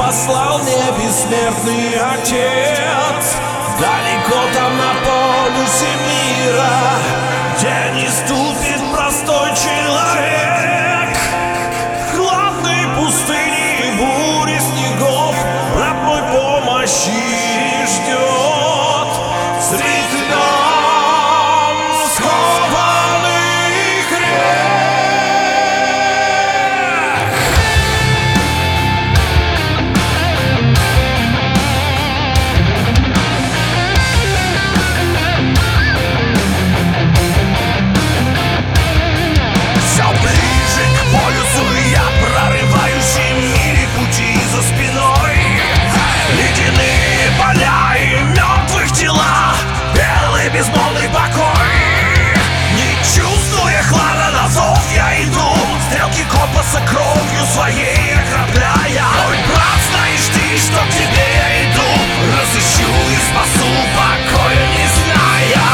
послал мне бессмертный Отец. Далеко там на полюсе мира, где не ступит простой человек. В хладной пустыне и буре снегов родной помощи ждет. Среди нам скованных рек. Все ближе к полюсу я прорываюсь, и в мире пути за спиной. Ледяные поля и мертвых тела, белый безмолвный покой. Не чувствуя хлада, на зов я иду, стрелки компаса кровью своей окропляя. Ой, брат, знаешь ты, что к тебе я иду, разыщу и спасу, покоя не зная.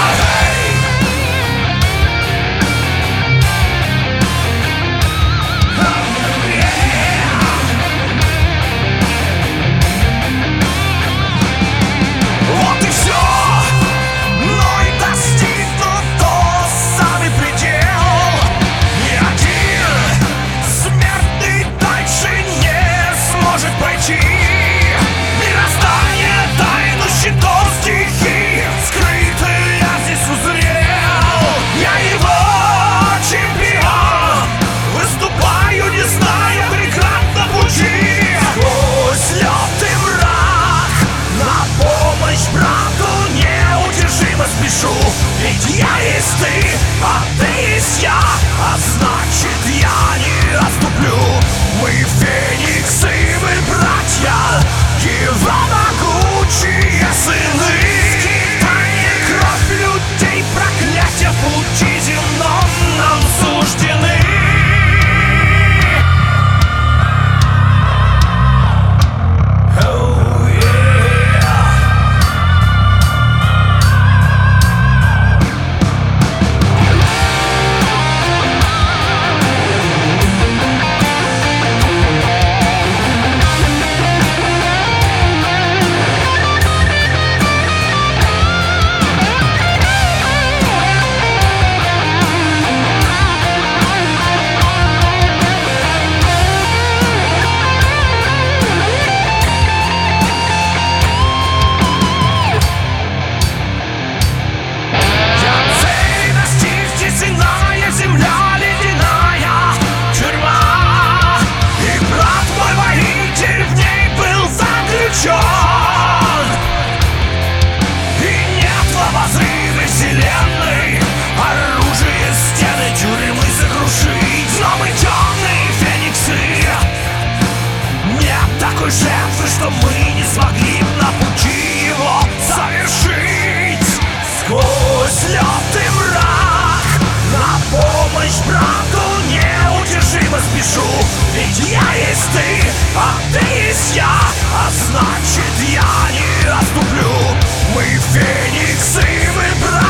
Вот и все, но и достигнут тот самый предел. Ни один смертный дальше не сможет пройти. Мироздание тайну щитов стихий скрытый я здесь узрел. Я его чемпион, выступаю, не зная преград на пути. Сквозь лед и мрак на помощь брату неудержимо спешу. Ведь я есть ты, а ты есть я, а значит я не отступлю. Мы фениксы, мы братья, его могучие сыны. Скитание, кровь людей, проклятия в пути земном нам суждены. Oh, yeah. Я цели достиг, тесная земля, ледяная тюрьма. И брат мой воитель в ней был заключен. И нет в обозримой вселенной оружие, стены тюрьмы сокрушить. Но мы темные фениксы, нет такой жертвы, что мы не смогли б на пути его совершить. Сквозь лед и мрак на помощь брату неудержимо спешу. Ведь я есть ты, а ты есть я, а значит я не отступлю. Мы фениксы, мы братья,